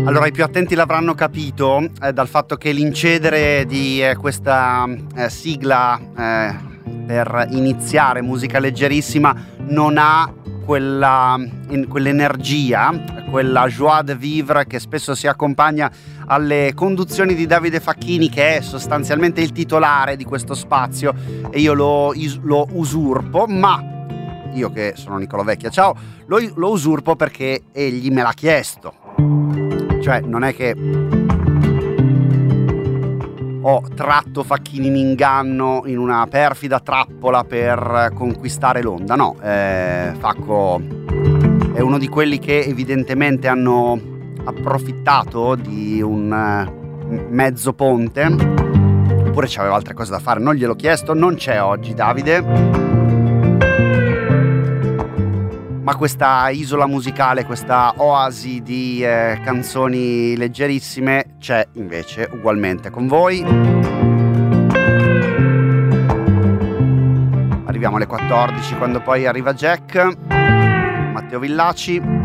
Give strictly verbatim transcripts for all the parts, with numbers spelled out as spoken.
Allora, i più attenti l'avranno capito eh, dal fatto che l'incedere di eh, questa eh, sigla eh, per iniziare musica leggerissima non ha quella, in, quell'energia, quella joie de vivre che spesso si accompagna alle conduzioni di Davide Facchini, che è sostanzialmente il titolare di questo spazio, e io lo, lo usurpo, ma io che sono Nicolò Vecchia, ciao, lo, lo usurpo perché egli me l'ha chiesto. Cioè, non è che ho tratto Facchini in inganno in una perfida trappola per conquistare l'onda, no, eh, Facco è uno di quelli che evidentemente hanno approfittato di un uh, mezzo ponte, oppure c'aveva altre cose da fare, non gliel'ho chiesto, non c'è oggi Davide. Ma questa isola musicale, questa oasi di eh, canzoni leggerissime c'è invece ugualmente con voi. Arriviamo alle quattordici, quando poi arriva Jack, Matteo Villaci.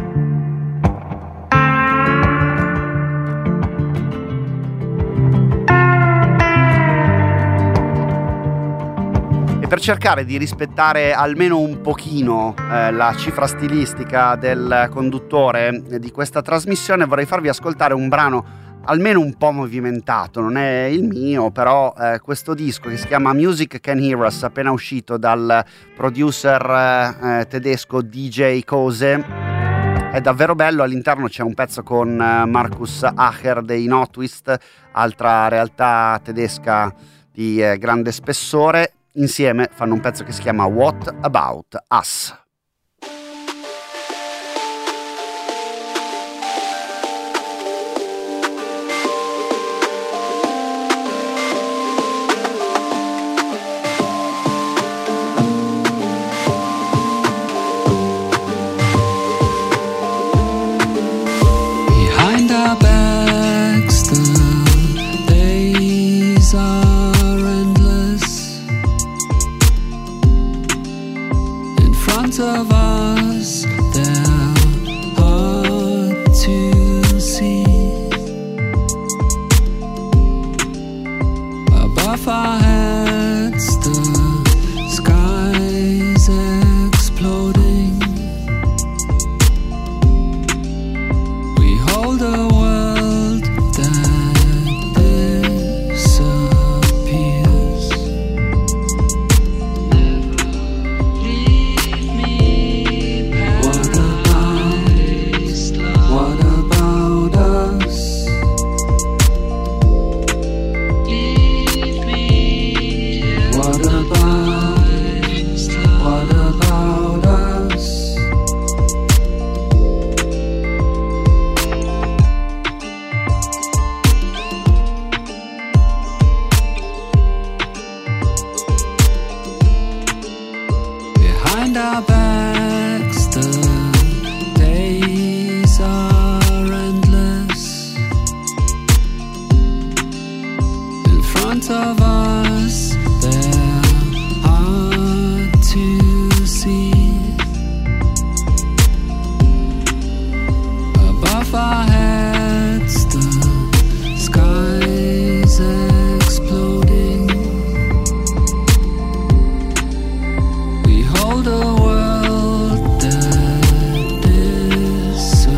Per cercare di rispettare almeno un pochino eh, la cifra stilistica del conduttore di questa trasmissione, vorrei farvi ascoltare un brano almeno un po' movimentato. Non è il mio, però eh, questo disco che si chiama Music Can Hear Us, appena uscito dal producer eh, tedesco D J Kose, è davvero bello. All'interno c'è un pezzo con eh, Markus Acher dei No Twist, altra realtà tedesca di eh, grande spessore. Insieme fanno un pezzo che si chiama What About Us? Behind our backs the days are endless. In front of us they're hard to see. Above our heads the sky's exploding. We hold a world that disappears. What about, what about us? What about, what about us? Behind our backs the days are endless. In front of us they're hard to see. Above our heads the sky's exploding. We hold a world that disappears.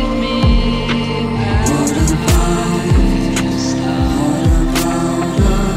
What about, what about us?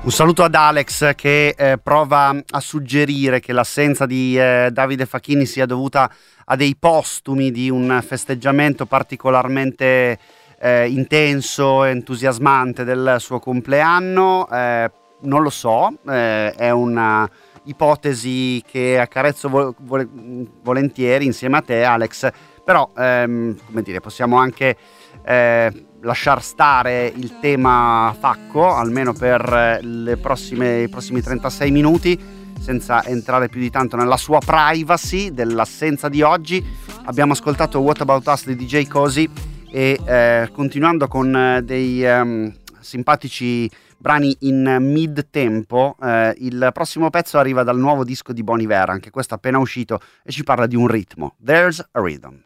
Un saluto ad Alex che eh, prova a suggerire che l'assenza di eh, Davide Facchini sia dovuta a dei postumi di un festeggiamento particolarmente eh, intenso e entusiasmante del suo compleanno. Eh, non lo so, eh, è una ipotesi che accarezzo vo- vo- volentieri insieme a te, Alex, però ehm, come dire, possiamo anche eh, lasciar stare il tema Facco almeno per le prossime, i prossimi trentasei minuti, senza entrare più di tanto nella sua privacy dell'assenza di oggi. Abbiamo ascoltato What About Us di D J Cozy e eh, continuando con eh, dei um, simpatici brani in mid tempo, eh, il prossimo pezzo arriva dal nuovo disco di Bon Iver, anche questo appena uscito, e ci parla di un ritmo. There's a Rhythm.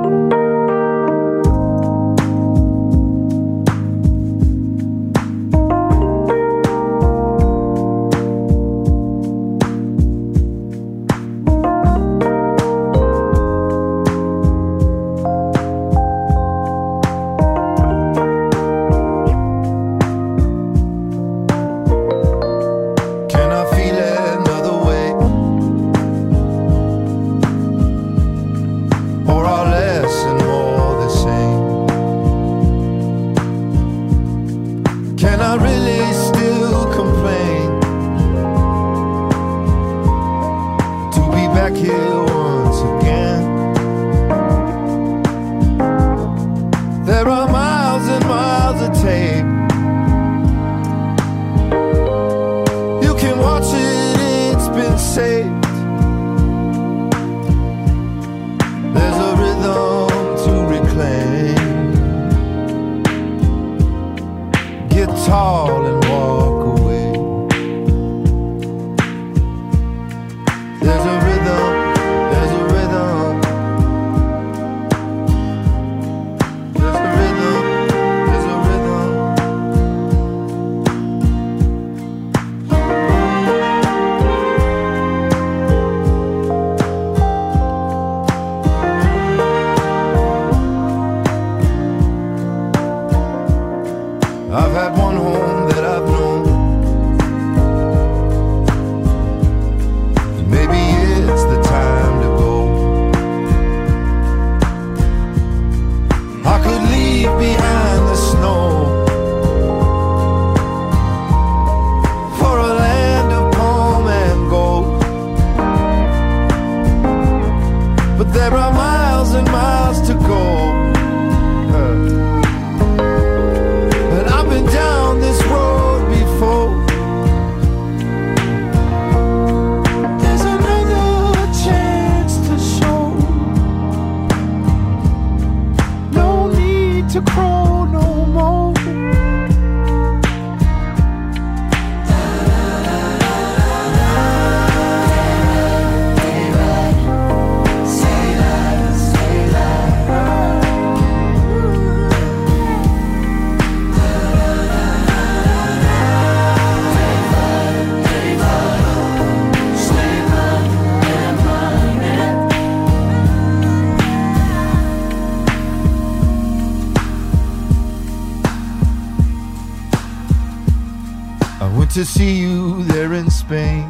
To see you there in Spain.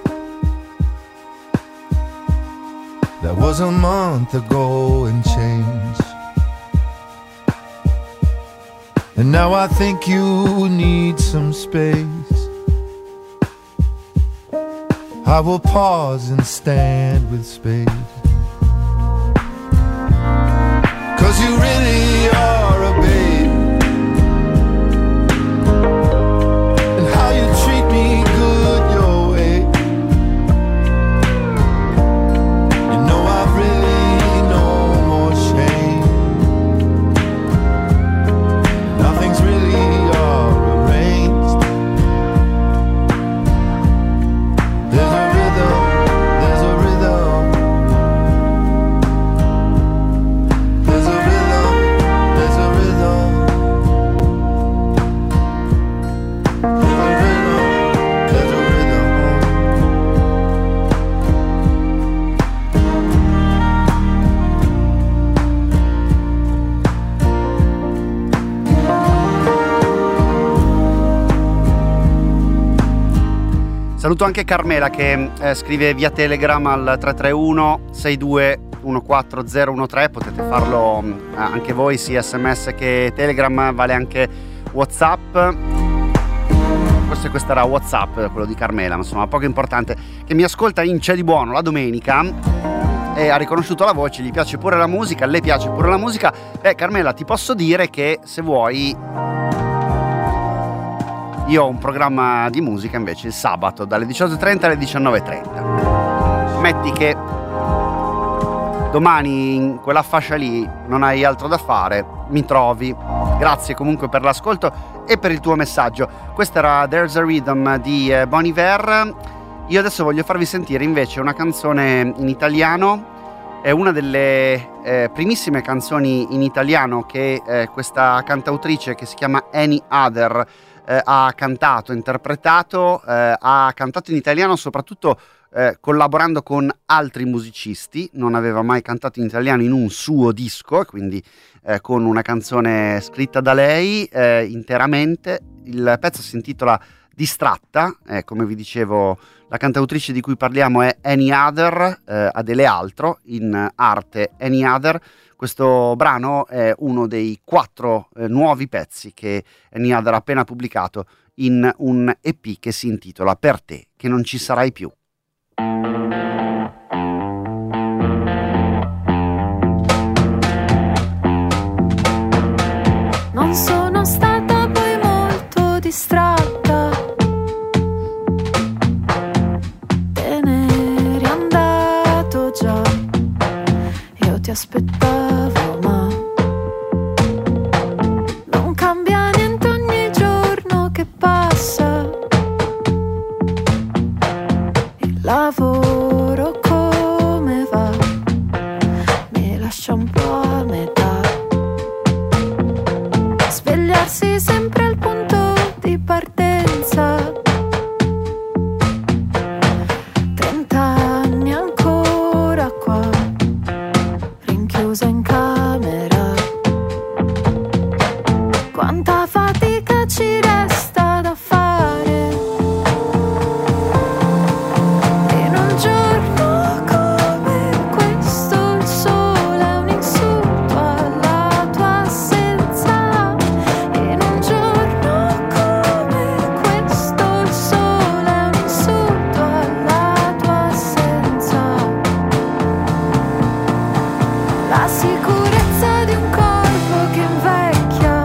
That was a month ago and change. And now I think you need some space. I will pause and stand with space. 'Cause you really are a babe. There's a rhythm, there's a rhythm. Saluto anche Carmela che eh, scrive via Telegram al tre tre uno sei due uno quattro zero uno tre. Potete farlo eh, anche voi, sia sms che Telegram, vale anche WhatsApp. Forse questo era WhatsApp, quello di Carmela, ma insomma poco importante, che mi ascolta in C'è di buono la domenica e ha riconosciuto la voce, gli piace pure la musica, le piace pure la musica. Beh, Carmela, ti posso dire che se vuoi io ho un programma di musica invece il sabato dalle diciotto e trenta alle diciannove e trenta. Metti che domani in quella fascia lì non hai altro da fare, mi trovi. Grazie comunque per l'ascolto e per il tuo messaggio. Questa era There's a Rhythm di eh, Bon Iver. Io adesso voglio farvi sentire invece una canzone in italiano. È una delle eh, primissime canzoni in italiano che eh, questa cantautrice, che si chiama Any Other, eh, ha cantato, interpretato. Eh, ha cantato in italiano soprattutto eh, collaborando con altri musicisti. Non aveva mai cantato in italiano in un suo disco, quindi eh, con una canzone scritta da lei eh, interamente. Il pezzo si intitola Distratta, eh, come vi dicevo la cantautrice di cui parliamo è Any Other, eh, Adele Altro, in arte Any Other. Questo brano è uno dei quattro eh, nuovi pezzi che Any Other ha appena pubblicato in un E P che si intitola Per te che non ci sarai più. Non sono stata poi molto distratta, te ne eri andato già, io ti aspettavo ma non cambia niente ogni giorno che passa, il lavoro come va, mi lascia un po' a metà. Svegliarsi sempre al punto di partenza, trent'anni ancora qua, rinchiusa in camera. Quanta fatica ci resta da fare in un giorno come questo. Il sole è un insulto alla tua assenza. In un giorno come questo il sole è un insulto alla tua assenza. La sicurezza di un corpo che invecchia,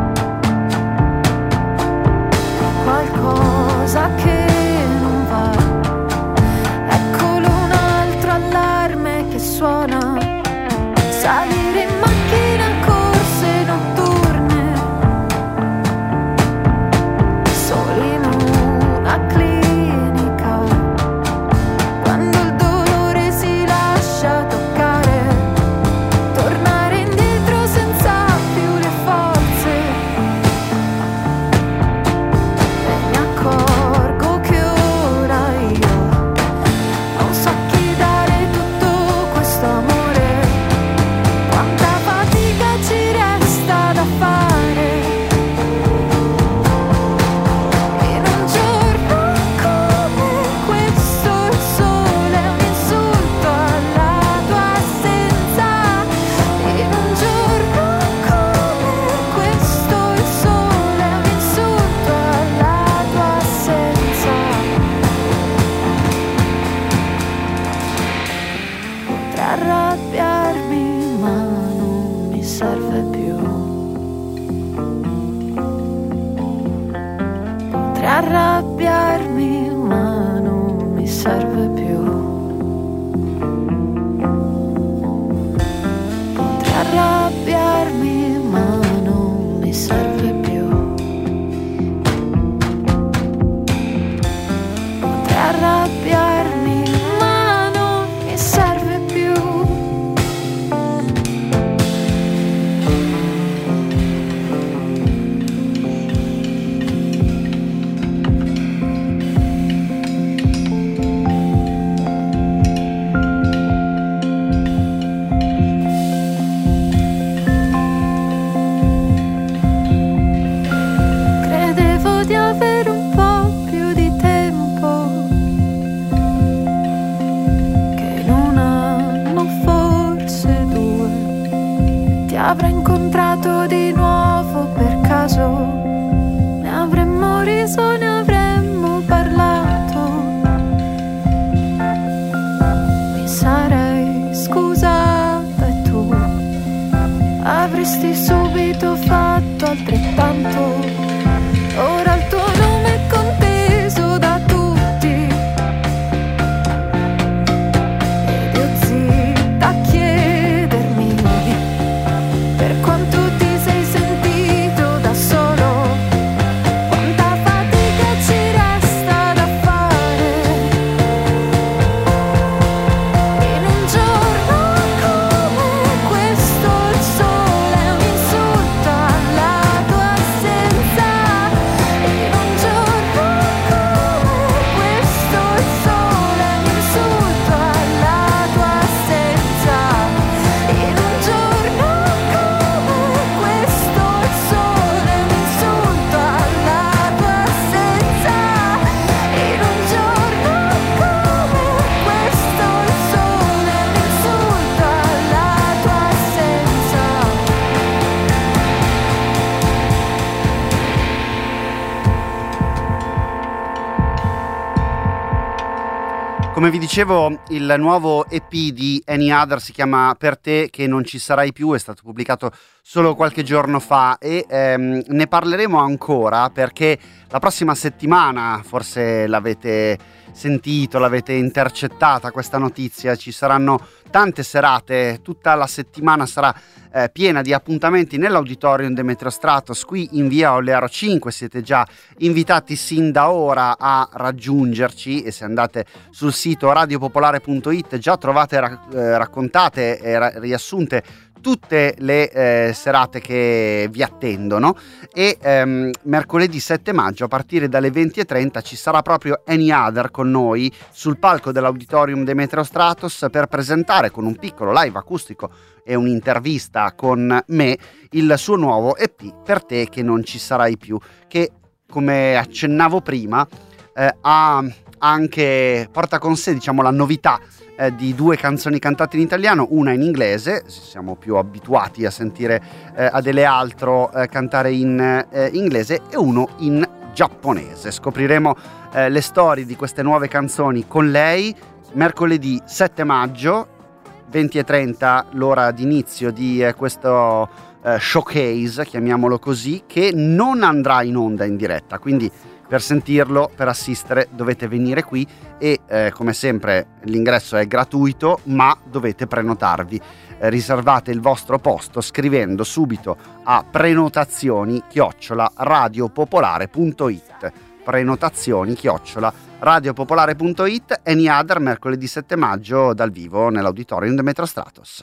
qualcosa che non va. Eccolo un altro allarme che suona, salire in macchina, corse notturne, soli in una clinica, quando il dolore si lascia toccare, tornare indietro senza più le forze. E mi accorgo che ora io non so a chi dare tutto questo amore. Quanta fatica ci resta da fare in un giorno come questo. Il sole è un insulto alla tua assenza. In un giorno come questo il sole è un insulto alla tua assenza. Potrei arrabbiarmi ma non mi serve più. Potrei arrabbiarmi ma non mi serve più. Potrei arrabbiarmi ma non mi serve più. Potrei arrabbiarmi ma non mi serve più. avrei incontrato di nuovo per caso, ne avremmo riso, ne avremmo parlato. Mi sarei scusata e tu avresti subito fatto altrettanto. Ora il tuo nome è conteso da tutti ed io zitta a chiedermi per quanto ti sei sentito da solo, quanta fatica ci resta da fare in un giorno come questo. Il sole è un insulto alla tua assenza. In un giorno come questo il sole è un insulto alla tua assenza. In un giorno come questo il sole è un insulto alla tua assenza. In un giorno come questo il sole è un insulto alla tua assenza. Come vi dicevo, il nuovo E P di Any Other si chiama Per te che non ci sarai più, è stato pubblicato solo qualche giorno fa e ehm, ne parleremo ancora perché la prossima settimana, forse l'avete sentito, l'avete intercettata questa notizia, ci saranno tante serate, tutta la settimana sarà eh, piena di appuntamenti nell'Auditorium Demetrio Stratos qui in via Olearo cinque. Siete già invitati sin da ora a raggiungerci e se andate sul sito radiopopolare punto it già trovate ra- eh, raccontate e ra- riassunte tutte le eh, serate che vi attendono e ehm, mercoledì sette maggio a partire dalle venti e trenta ci sarà proprio Any Other con noi sul palco dell'Auditorium Demetrio Stratos per presentare con un piccolo live acustico e un'intervista con me il suo nuovo E P Per te che non ci sarai più, che come accennavo prima eh, ha anche porta con sé, diciamo, la novità eh, di due canzoni cantate in italiano, una in inglese, siamo più abituati a sentire eh, Adele Altro eh, cantare in eh, inglese, e uno in giapponese. Scopriremo eh, le storie di queste nuove canzoni con lei mercoledì sette maggio, venti e trenta l'ora d'inizio di eh, questo eh, showcase, chiamiamolo così, che non andrà in onda in diretta, quindi per sentirlo, per assistere, dovete venire qui e eh, come sempre l'ingresso è gratuito, ma dovete prenotarvi. Eh, riservate il vostro posto scrivendo subito a prenotazioni chiocciola radiopopolare punto it. Prenotazioni chiocciola radiopopolare punto it. Any Other mercoledì sette maggio dal vivo nell'Auditorium Demetrio Stratos.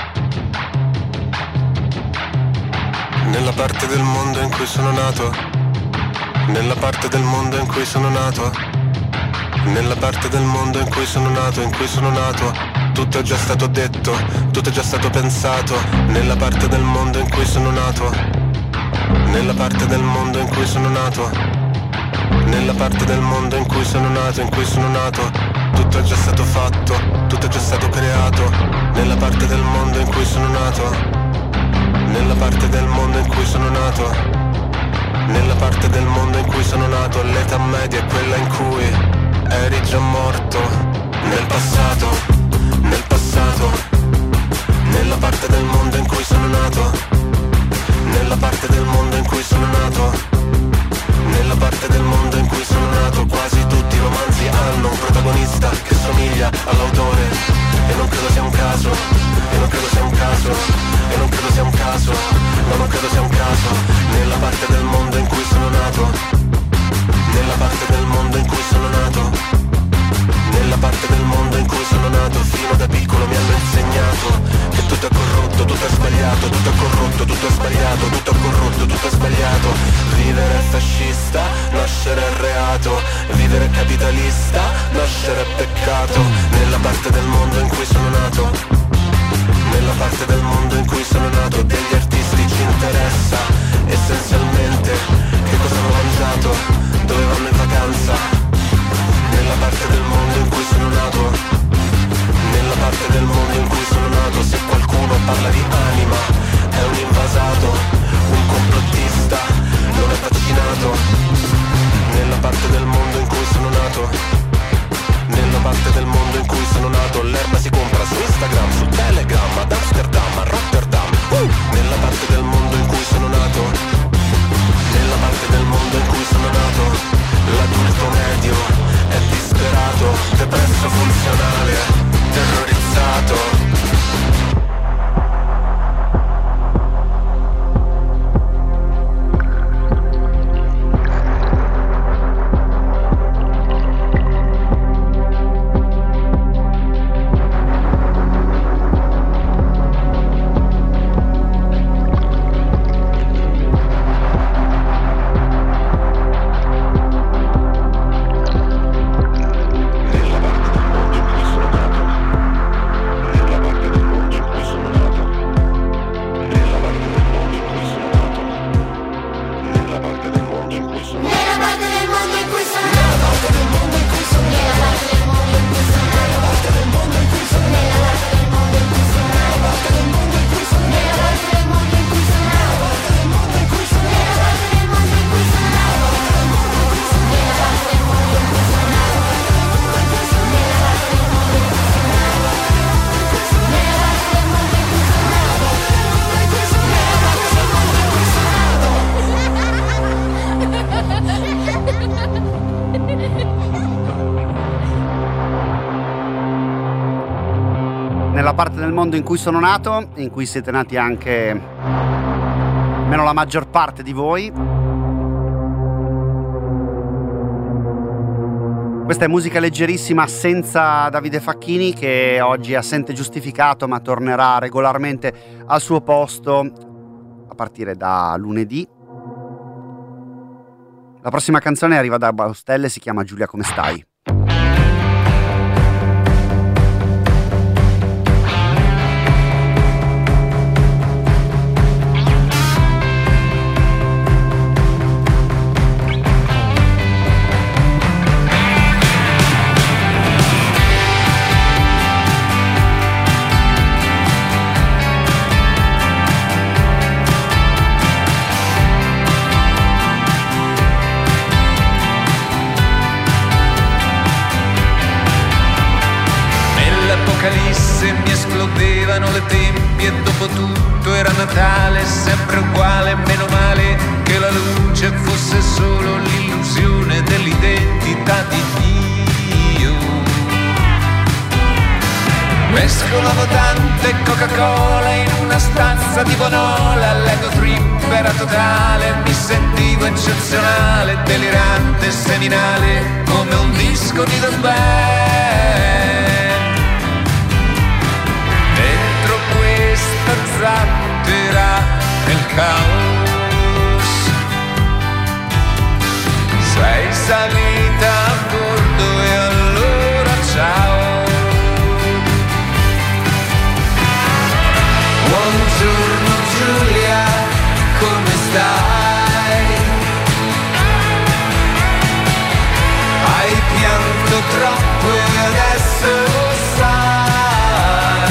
Nella parte del mondo in cui sono nato, nella parte del mondo in cui sono nato, nella parte del mondo in cui sono nato, in cui sono nato, tutto è già stato detto, tutto è già stato pensato, nella parte del mondo in cui sono nato, nella parte del mondo in cui sono nato, nella parte del mondo in cui sono nato, in cui sono nato, tutto è già stato fatto, tutto è già stato creato, nella parte del mondo in cui sono nato, nella parte del mondo in cui sono nato, nella parte del mondo in cui sono nato, l'età media è quella in cui eri già morto. Nel passato, nel passato, nella parte del mondo in cui sono nato, nella parte del mondo in cui sono nato, nella parte del mondo in cui sono nato, quasi tutti i romanzi hanno un protagonista che somiglia all'autore, e non credo sia un caso, e non credo sia un caso, e non credo sia un caso, no, non credo sia un caso. Nella parte del mondo in cui sono nato, nella parte del mondo in cui sono nato, nella parte del mondo in cui sono nato, fino da piccolo mi hanno insegnato che tutto è corrotto, tutto è sbagliato, tutto è corrotto, tutto è sbagliato, tutto è corrotto, tutto è sbagliato. Vivere è fascista, nascere è reato, vivere è capitalista, nascere è peccato. Nella parte del mondo in cui sono nato, nella parte del mondo in cui sono nato, degli artisti ci interessa essenzialmente che cosa hanno mangiato, dove vanno in vacanza. Nella parte del mondo in cui sono nato, nella parte del mondo in cui sono nato, se qualcuno parla di anima è parte del mondo in cui sono nato, in cui siete nati anche almeno la maggior parte di voi. Questa è musica leggerissima senza Davide Facchini, che oggi è assente giustificato ma tornerà regolarmente al suo posto a partire da lunedì. La prossima canzone arriva da Baustelle, si chiama Giulia come stai? Nell'Apocalisse mi esplodevano le tempie e dopo tutto era Natale, sempre uguale, meno male che la luce fosse solo l'illusione dell'identità di Dio. Mescolavo tante Coca-Cola in una stanza di Bonola, l'ego trip era totale, mi sentivo eccezionale, delirante, seminale, come un disco di The Band. Dentro questa zattera nel caos sei salita a bordo e allora ciao. Buongiorno Giulia, come stai? Hai pianto troppo e adesso sai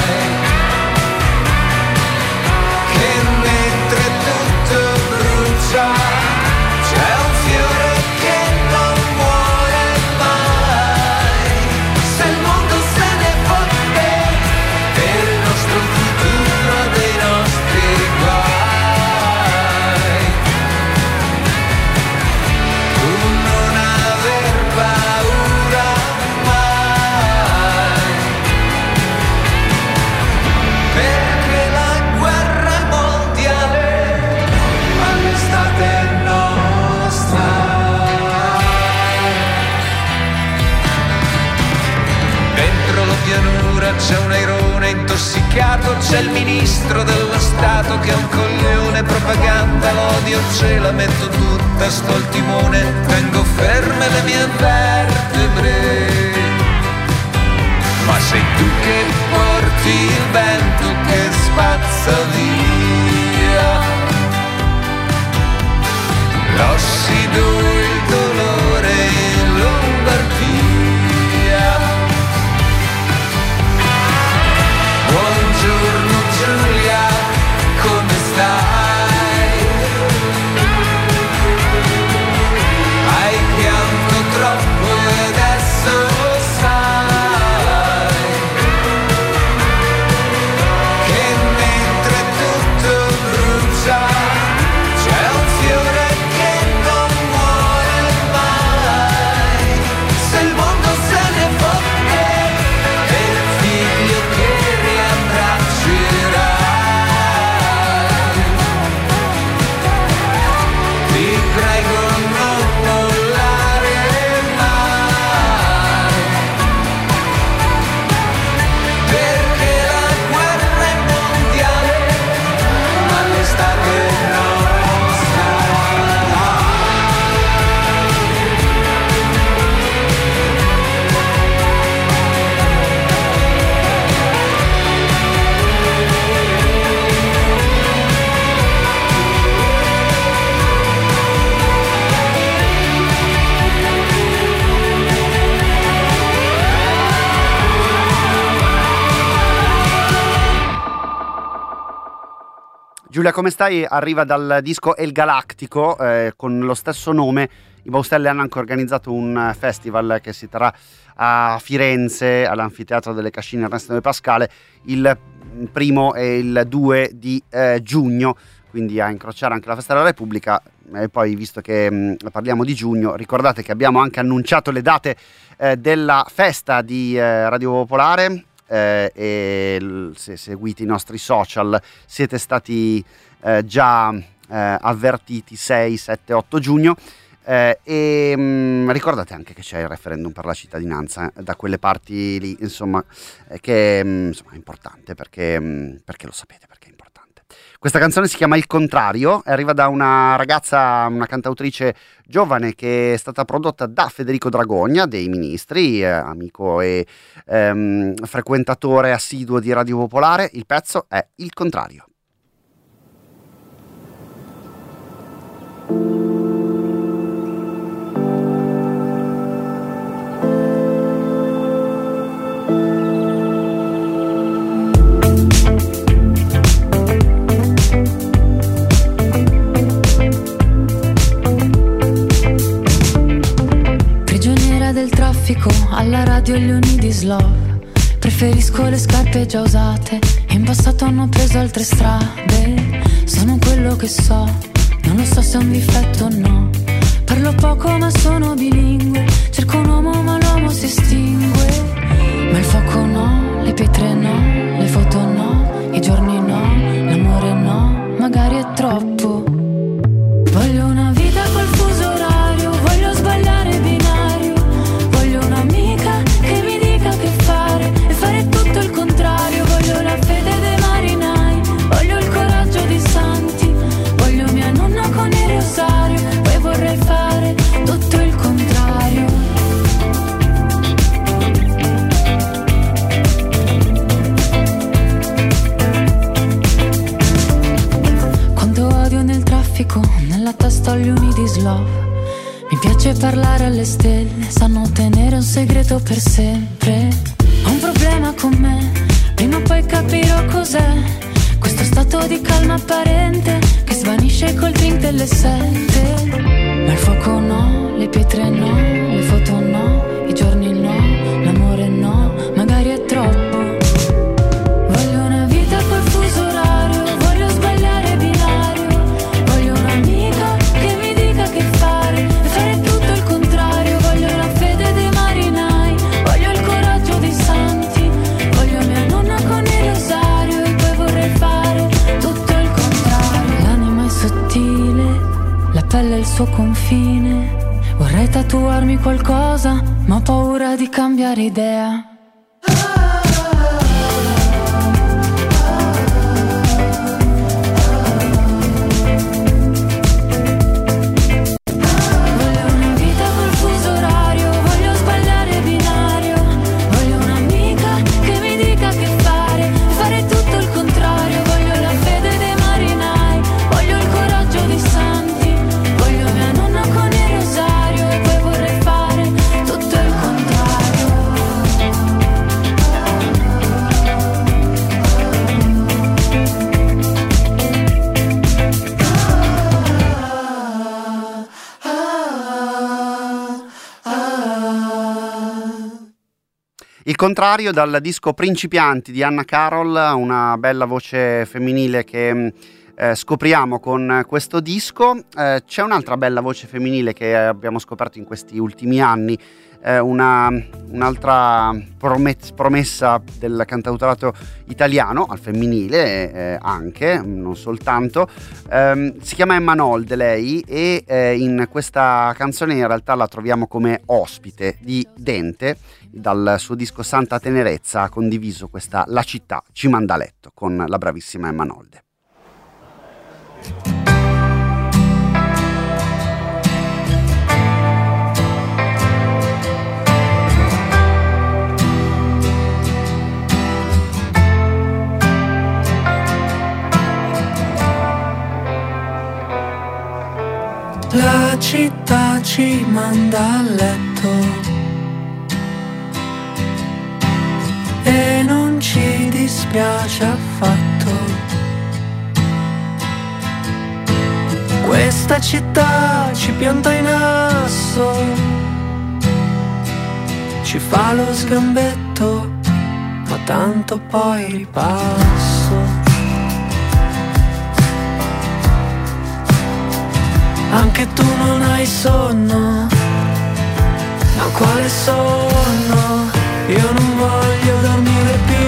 che mentre tutto brucia c'è un fiore che non muore mai. Se il mondo se ne fotte per il nostro futuro, dei nostri guai, tu non aver paura mai, perché la guerra è mondiale, ma l'estate è nostra. Dentro la pianura c'è un airone intossicato, c'è il ministro dello Stato che è un coglione, propaganda, l'odio ce la metto tutta sto al timone, tengo ferme le mie vertebre. Ma sei tu che porti il vento che spazza via l'ossido, il dolore in Lombardia. Buongiorno Giulia, come stai? Hai pianto troppo e adesso sai che mentre tutto brucia c'è un fiore che non muore mai. Se il mondo se ne fotte per il figlio che riabbraccerai, ti prego non mollare mai, perché la guerra è mondiale, ma l'estate è nostra. Giulia come stai arriva dal disco El Galactico, eh, con lo stesso nome. I Baustelle hanno anche organizzato un festival che si terrà a Firenze, all'Anfiteatro delle Cascine Ernesto De Pascale, il primo e il due di eh, giugno, quindi a incrociare anche la Festa della Repubblica. E poi, visto che mh, parliamo di giugno, ricordate che abbiamo anche annunciato le date eh, della festa di eh, Radio Popolare, eh, e l- se seguite i nostri social siete stati eh, già eh, avvertiti sei, sette, otto giugno. Eh, e mh, ricordate anche che c'è il referendum per la cittadinanza eh, da quelle parti lì, insomma, eh, che mh, insomma, è importante perché, mh, perché lo sapete, perché è importante. Questa canzone si chiama Il Contrario, arriva da una ragazza, una cantautrice giovane che è stata prodotta da Federico Dragogna, dei Ministri, eh, amico e ehm, frequentatore assiduo di Radio Popolare. Il pezzo è Il Contrario. Alla radio gli Unidis Love. Preferisco le scarpe già usate, in passato hanno preso altre strade. Sono quello che so, non lo so se è un difetto o no. Parlo poco ma sono bilingue, cerco un uomo ma l'uomo si estingue. Ma il fuoco no, le pietre no, le foto no, i giorni no, l'amore no, magari è troppo. Voglio una vita col fuso orario, voglio sbagliare binario. Voglio un'amica che mi dica che fare e fare tutto il contrario. Voglio la fede dei marinai, voglio il coraggio di santi. Voglio mia nonna con il rosario, poi vorrei fare tutto il contrario. Quanto odio nel traffico, nella testa ho gli Unidis Love. Mi piace parlare alle stelle, sanno tenere un segreto per sempre. Ho un problema con me, prima o poi capirò cos'è. Questo stato di calma apparente che svanisce col drink delle sette. Ma il fuoco no, le pietre no, le foto no, i giorni no, l'amore no, magari è troppo. Voglio una vita col fuso orario, voglio sbagliare binario. Voglio un'amica che mi dica che fare e fare tutto il contrario. Voglio la fede dei marinai, voglio il coraggio dei santi. Voglio mia nonna con il rosario e poi vorrei fare tutto il contrario. L'anima è sottile, la pelle è il suo confine. Vorrei tatuarmi qualcosa, ma ho paura di cambiare idea. Il Contrario dal disco Principianti di Anna Carol, una bella voce femminile che eh, scopriamo con questo disco. Eh, c'è un'altra bella voce femminile che abbiamo scoperto in questi ultimi anni, eh, una, un'altra promet- promessa del cantautorato italiano, al femminile eh, anche, non soltanto. Eh, si chiama Emma Nolde lei, e eh, in questa canzone in realtà la troviamo come ospite di Dente. Dal suo disco Santa Tenerezza ha condiviso questa La città ci manda a letto con la bravissima Emma Nolde. La città ci manda a letto e non ci dispiace affatto. Questa città ci pianta in asso, ci fa lo sgambetto, ma tanto poi ripasso. Anche tu non hai sonno, ma quale sonno? Io non voglio dormire più.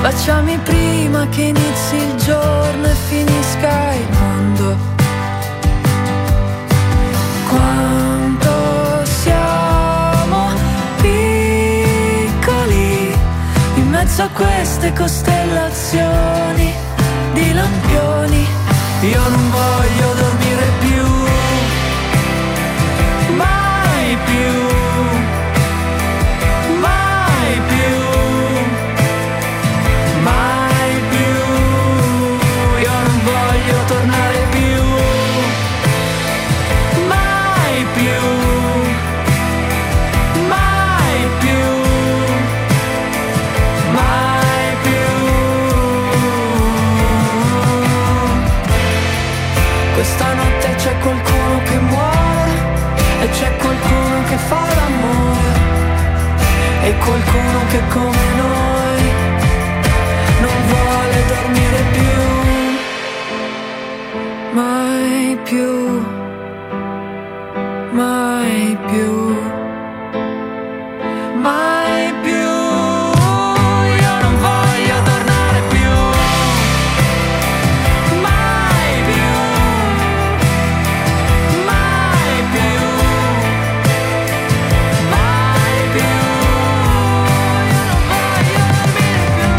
Baciami prima che inizi il giorno e finisca il mondo. Quanto siamo piccoli in mezzo a queste costellazioni di lampioni. Io non voglio dormire più, mai più, mai più, mai più. Io non voglio tornare più, mai più, mai più, mai più. Questa notte c'è qualcuno che muore e c'è qualcuno che fa l'amore e qualcuno che come noi non vuole dormire più, mai più, mai più, mai più. Io non voglio tornare più, mai più, mai più, mai più. Io non voglio dormire più.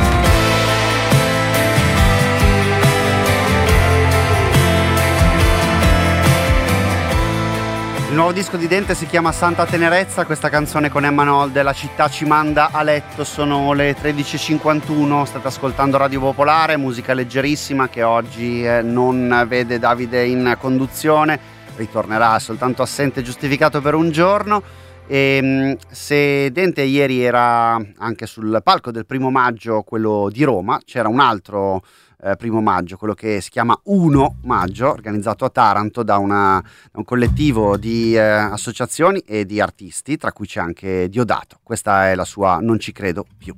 Il nuovo disco di Dente si chiama Santa Tenerezza, questa canzone con Emma Nolde, La città ci manda a letto. Sono le tredici e cinquantuno, state ascoltando Radio Popolare, musica leggerissima che oggi eh, non vede Davide in conduzione, ritornerà soltanto assente giustificato per un giorno. E, se Dente ieri era anche sul palco del primo maggio, quello di Roma, c'era un altro eh, primo maggio, quello che si chiama Uno Maggio, organizzato a Taranto da, una, da un collettivo di eh, associazioni e di artisti, tra cui c'è anche Diodato. Questa è la sua Non ci credo più.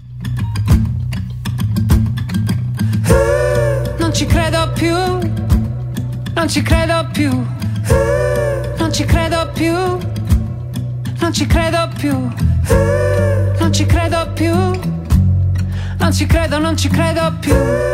Non ci credo più, non ci credo più, non ci credo più, non ci credo più, non ci credo più, non ci credo, non ci credo più.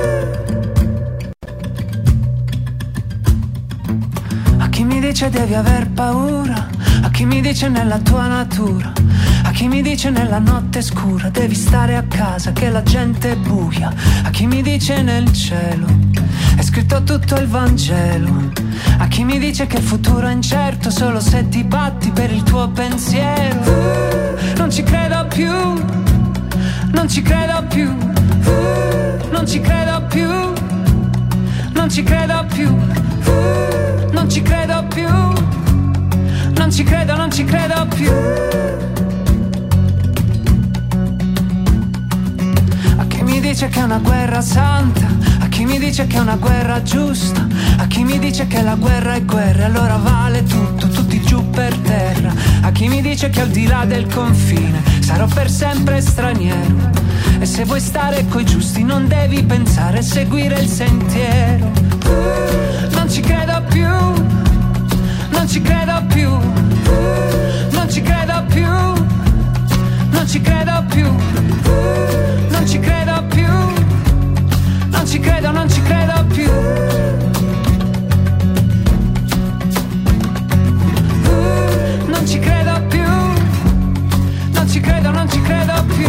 A chi mi dice devi aver paura, a chi mi dice nella tua natura, a chi mi dice nella notte scura devi stare a casa che la gente è buia, a chi mi dice nel cielo è scritto tutto il Vangelo, a chi mi dice che il futuro è incerto solo se ti batti per il tuo pensiero. Uh, non ci credo più, non ci credo più, uh, non ci credo più, non ci credo più, uh, non ci credo più, non ci credo, non ci credo più. A chi mi dice che è una guerra santa, a chi mi dice che è una guerra giusta, a chi mi dice che la guerra è guerra, allora vale tutto, tutti giù per terra. A chi mi dice che al di là del confine sarò per sempre straniero, e se vuoi stare coi giusti non devi pensare a seguire il sentiero. Uh, non ci credo più, non ci credo più, uh, non ci credo più, non ci credo più, uh, non ci credo più, non ci credo, non ci credo più. Uh, non ci credo più, non ci credo, non ci credo più.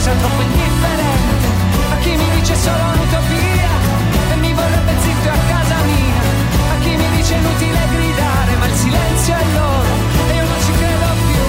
pensa troppo indifferente, a chi mi dice solo un'utopia e mi vorrebbe zitto a casa mia, a chi mi dice inutile gridare, ma il silenzio è loro e io non ci credo più.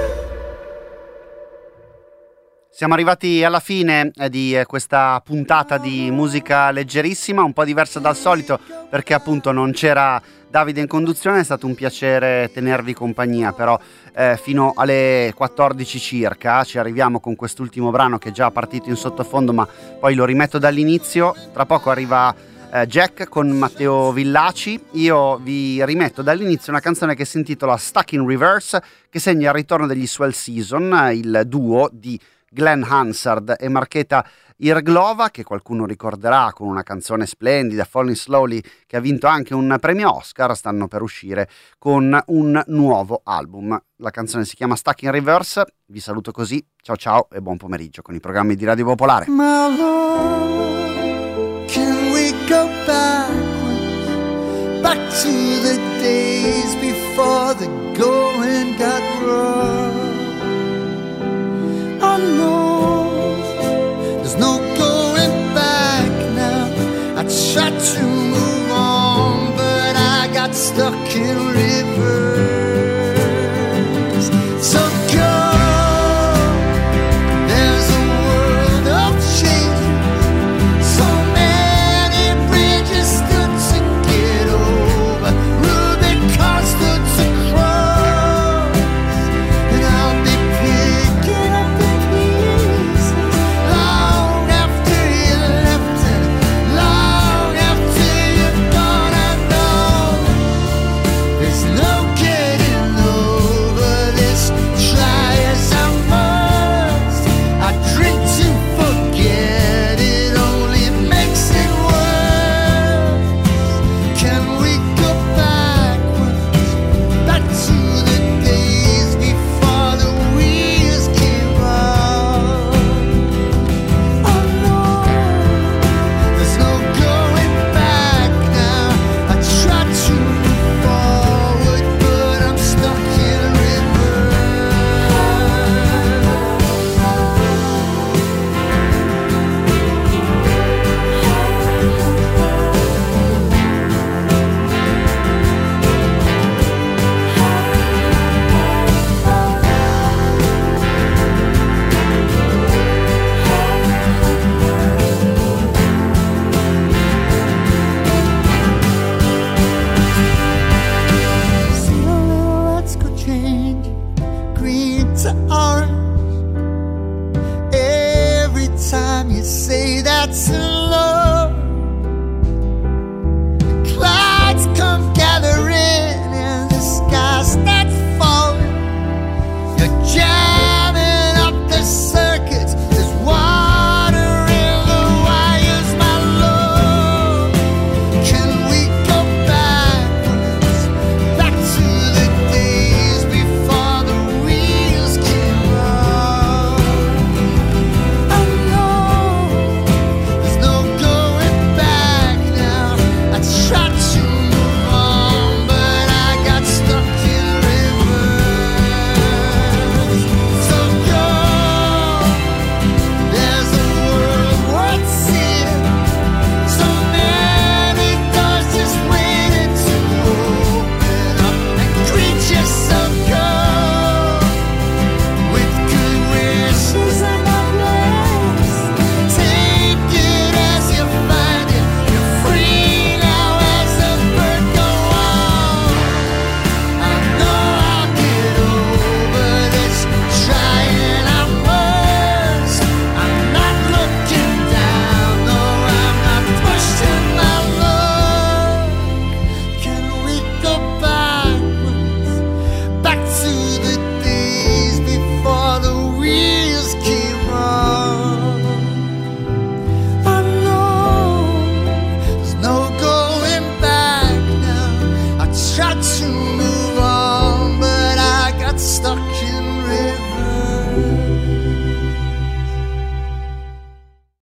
Siamo arrivati alla fine di questa puntata di musica leggerissima, un po' diversa dal solito perché appunto non c'era Davide in conduzione. È stato un piacere tenervi compagnia, però eh, fino alle quattordici circa ci arriviamo con quest'ultimo brano che è già partito in sottofondo, ma poi lo rimetto dall'inizio. Tra poco arriva eh, Jack con Matteo Villaci. Io vi rimetto dall'inizio una canzone che si intitola Stuck in Reverse, che segna il ritorno degli Swell Season, il duo di Glenn Hansard e Marketa Irglova, che qualcuno ricorderà con una canzone splendida, Falling Slowly, che ha vinto anche un premio Oscar. Stanno per uscire con un nuovo album. La canzone si chiama Stuck in Reverse. Vi saluto così, ciao ciao e buon pomeriggio con i programmi di Radio Popolare. My love, can we go backwards, back to the days before the going got rough? I know there's no going back now. I tried to move on, but I got stuck in reverse. So go, there's a world of changes, so many bridges stood to get over, Rubicon stood to cross, and I'll be picking up the pieces long after you left and long after you're gone. I know there's no getting over this. Try as I must, I drink to forget, it only makes it worse. Can we go backwards, back to the days before the wheels came off? Oh no, there's no going back now. I tried to move forward, but I'm stuck in reverse. Silhouettes go changing, green to orange. Every time you say that's love.